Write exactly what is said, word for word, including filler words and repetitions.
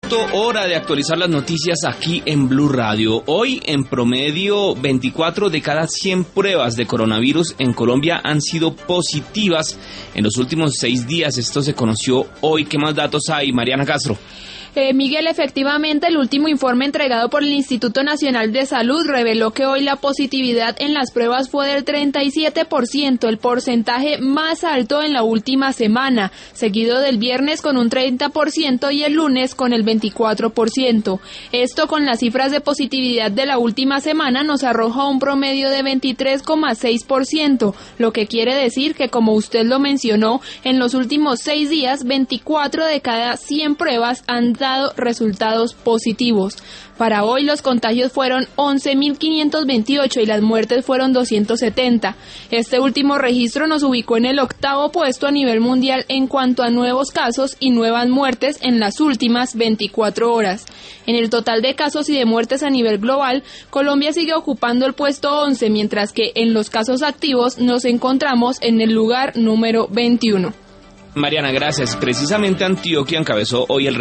Hora de actualizar las noticias aquí en Blue Radio. Hoy, en promedio, veinticuatro de cada cien pruebas de coronavirus en Colombia han sido positivas en los últimos seis días. Esto se conoció hoy. ¿Qué más datos hay, Mariana Castro? Eh, Miguel, efectivamente, el último informe entregado por el Instituto Nacional de Salud reveló que hoy la positividad en las pruebas fue del treinta y siete por ciento, el porcentaje más alto en la última semana, seguido del viernes con un treinta por ciento y el lunes con el veinticuatro por ciento. Esto con las cifras de positividad de la última semana nos arroja un promedio de veintitrés coma seis por ciento, lo que quiere decir que, como usted lo mencionó, en los últimos seis días, veinticuatro de cada cien pruebas han dado resultados positivos. Para hoy los contagios fueron once mil quinientos veintiocho y las muertes fueron doscientos setenta. Este último registro nos ubicó en el octavo puesto a nivel mundial en cuanto a nuevos casos y nuevas muertes en las últimas veinticuatro horas. En el total de casos y de muertes a nivel global, Colombia sigue ocupando el puesto once, mientras que en los casos activos nos encontramos en el lugar número veintiuno. Mariana, gracias. Precisamente Antioquia encabezó hoy el